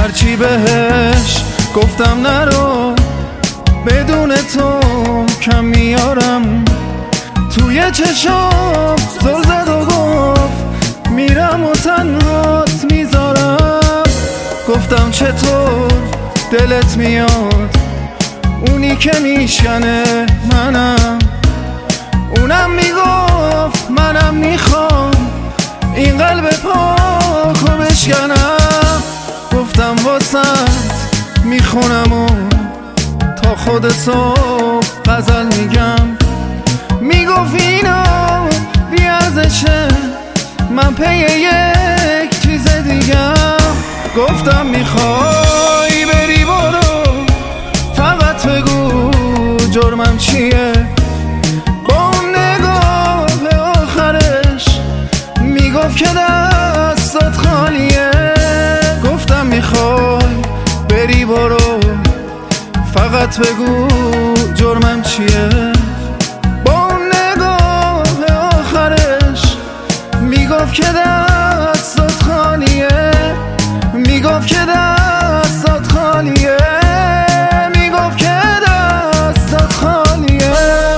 هرچی بهش گفتم نرو، بدون تو کم میارم. توی چشام زل زد و گفت میرم و تنهات میذارم. گفتم چطور دلت میاد، اونی که میشکنه منم. اونم میگفت منم میخوام این قلب پاکو بشکنم. گفتم واسط میخونم و تا خود صبح غزل میگم. میگفت اینا بیارزشه، من پی یک چیز دیگم. گفتم میخوای بری برو، فقط بگو جرمم چیه. با اون نگاه آخرش میگفت که دستات خالیه. گفتم میخوای بری برو، فقط بگو جرمم چیه. با اون نگاه آخرش میگفت که دستات خالیه. میگفت که دستات خالیه. میگفت که دستات خالیه.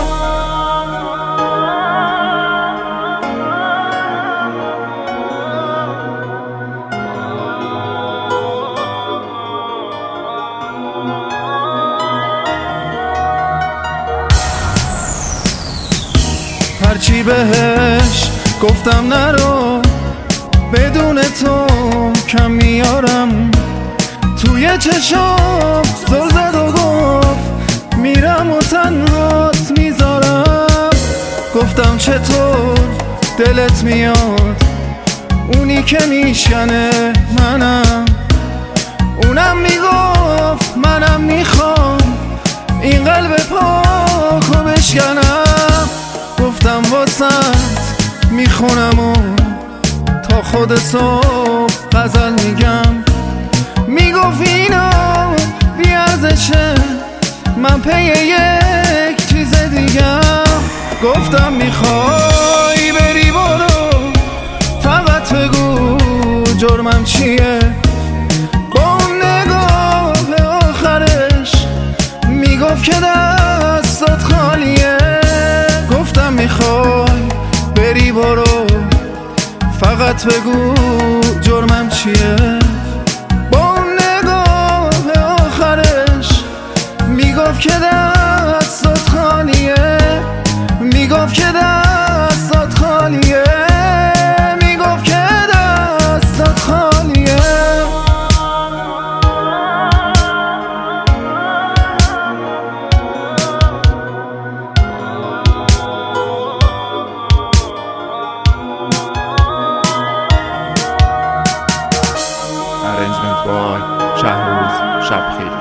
هرچی بهش گفتم نرو، بدون تو کم میارم. توی چشام زل زد و گفت میرم و تنهات میذارم. گفتم چطور دلت میاد، اونی که میشکنه منم. اونم میگفت منم میخوام این قلب پاکو بشکنم. گفتم واسط میخونم و تا خود صبح غزل میگم. میگفت اینا بیارزشه، من پی یک چیز دیگم. گفتم میخوای بری برو، فقط بگو جرمم چیه. با اون نگاه آخرش میگفت که دستات خالیه. گفتم میخوای بری برو، فقط بگو جرمم چیه. با اون نگاه آخرش میگفت که دستات خالیه. میگفت که دستات خالیه. میگفت که دستات خالیه. Arrangement by شهروز شبخیل.